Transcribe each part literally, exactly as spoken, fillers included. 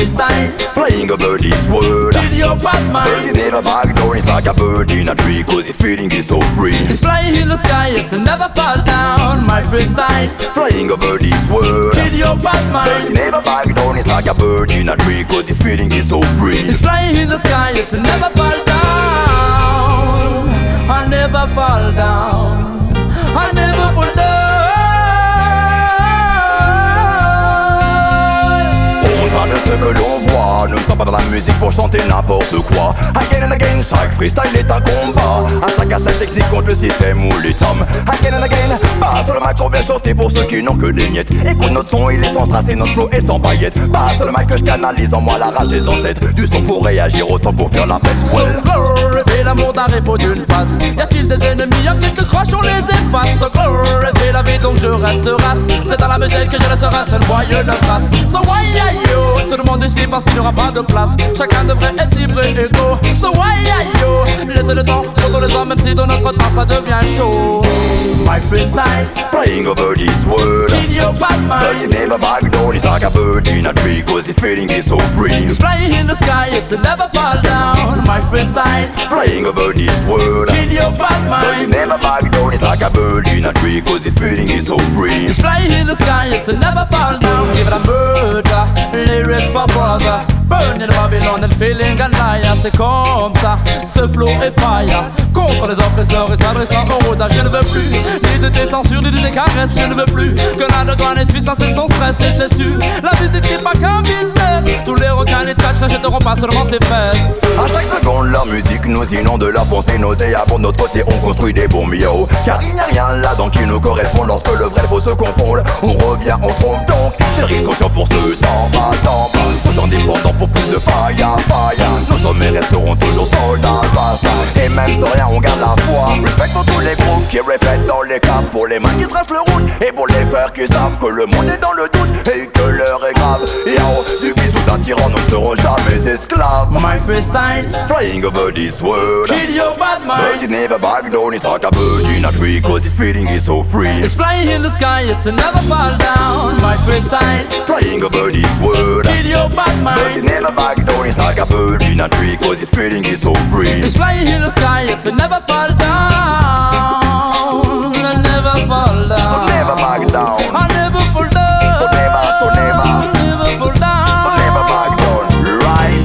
freestyle, flying over this world. kill your bad Bird mind. is never back down, it's like a bird in a tree, cause its feeling is so free. It's flying in the sky, it's never fall down. My freestyle, Flying over this world. kill your bad Bird is mind. never back down, it's like a bird in a tree, cause its feeling is so free. It's flying in the sky, it's never fall down. I'll never fall down. I'll never fall down. On parle de ce que l'on voit, nous ne sommes pas dans la musique pour chanter n'importe quoi. Again and again, chaque freestyle est un combat. À chacun sa technique contre le système ou les hommes. Again and again, pas sur le mic on vient chanter pour ceux qui n'ont que des miettes. Écoute notre son, il est sans strass et notre flow est sans paillettes. Pas sur le mic que je canalise en moi la rage des ancêtres. Du son pour réagir autant pour faire la fête. Well. So glorifie l'amour d'un repos d'une face. Y a-t-il des ennemis, y'a quelques croches, on les efface. So glorifie la vie, donc je reste race. C'est dans la musique que je laisserai seul moyen de trace. So why are you? Tout le monde ici parce qu'il n'y aura pas de place. Chacun devrait être libre et égaux. So why are you? Laissez le temps pour tous les hommes, même si dans notre temps ça devient chaud. My freestyle, Flying over this world. kill your bad Bird is mind. never back down, it's like a bird in a tree, cause its feeling is so free. It's flying in the sky, it's never fall down. My freestyle, Flying over this world. kill your bad Bird is mind. never back down, it's like a bird in a tree, cause its feeling is so free. It's flying in the sky, it's never fall down. Give it a murder, lyrics for brother. Burning Babylon and feeling a liar. C'est comme ça, ce flow est fire. Contre les oppresseurs et s'adressant au rodage. Je ne veux plus ni de tes censures, ni de tes caresses. Je ne veux plus que l'underground essuie sans cesse ton stress. Et c'est sûr, la musique n'est pas qu'un business. Tous les requins et trash n'achèteront pas seulement tes fesses. À chaque seconde, la musique nous inonde de la pensée nauséabonde. De notre côté, on construit des bons miaou. Car il n'y a rien là-dedans qui nous correspond. Lorsque le vrai et le faux se confondent, on revient, on trompe donc. Des risques conscients pour ce temps, pas temps, pas. Toujours dépendants pour plus de faille, faille. Nos sommets resteront toujours soldats, basta. Et même sans rien, on garde la foi. Respectons tous les groupes qui répètent dans les caps. Pour les mains qui tracent le route. Et pour les frères qui savent que le monde est dans le doute. Et que l'heure est grave. Et en haut du bisou d'un tyran, nous ne serons jamais esclaves. My freestyle, Flying over this world. kill your bad Bird is mind. never back down, it's like a bird in a tree, cause its feeling is so free. It's flying in the sky, it's never fall down. My freestyle, Flying over this world. kill your bad Bird is mind. never back down, it's like a bird in a tree, cause its feeling is so free. It's flying in the sky, it's never fall down. Never fall down. So never back down. I never fall down. So never, so never. Never fall down. So never back down, right?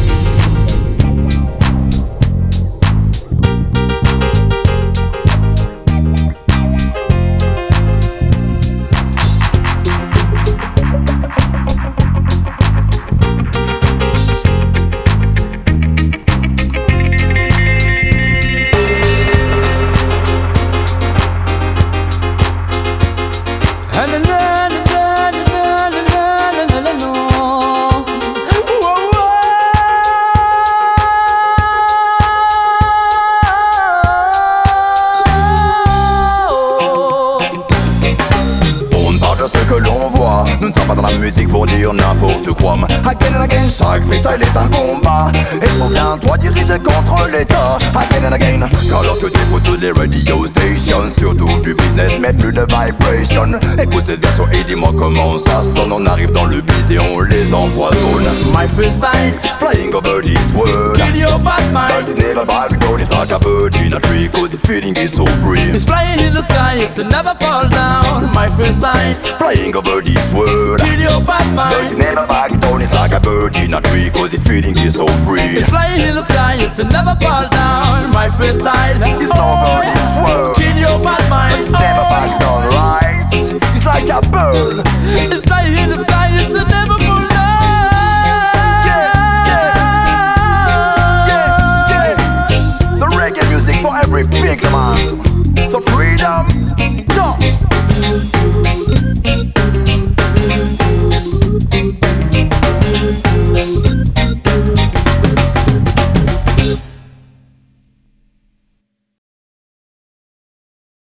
Nous ne sommes pas dans la musique pour dire n'importe quoi. Again and again, chaque freestyle est un combat. Et souviens-toi diriger contre l'état. Again and again, car lorsque tu écoutes toutes les radio stations, surtout du business mais plus de vibration. Écoute cette version et dis-moi comment ça sonne. On arrive dans le biz et on les empoisonne. My freestyle, Flying over this world. kill your bad Bird is mind. never back down, it's like a bird in a tree, cause its feeling is so free. It's flying in the sky, it's never fall down. My freestyle, Flying over this world. kill your bad Bird is mind. never back down, it's like a bird in a tree, cause its feeling is so free. It's flying in the sky, it's never fall down. My freestyle, It's over this world. kill your bad mind. It's never back down, right? It's like a bird